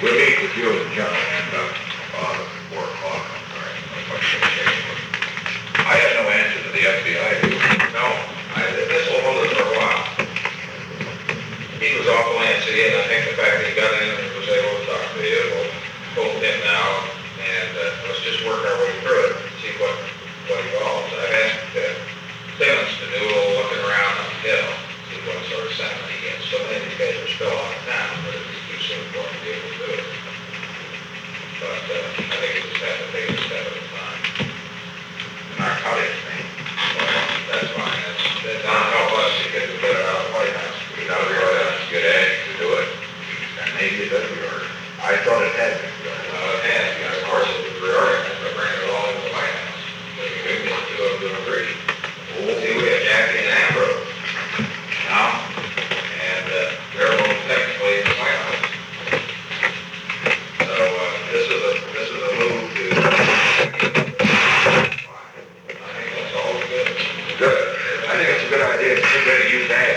We'll meet with you and John and, 4 o'clock. All right. I have no answer to the FBI. No, this will hold us for a while. He was awful antsy, and I think the fact that he got in and was able to talk to you will hold him now, and let's just work our way through it and see what evolves. I've asked Simmons to do a little looking around on the hill, see what sort of sentiment he gets. So many of these guys are still out of town, but if he keeps them going to be able to do it. But I think we just have to take it a step at a time. Narcotics thing. Well, that's fine. That doesn't help us because we get it out of the White House. We got to realize it's good edge to do it. And maybe it does reorder. I thought it had been reordered. It has, because of course it was reorganized by bringing it all into the White House. We can get two of them to agree. See, we have Jackie and Ambrose now, and they're both technically in the White House. So this is a move to. I think that's all good. Good. I think it's a good idea to get ready to use that.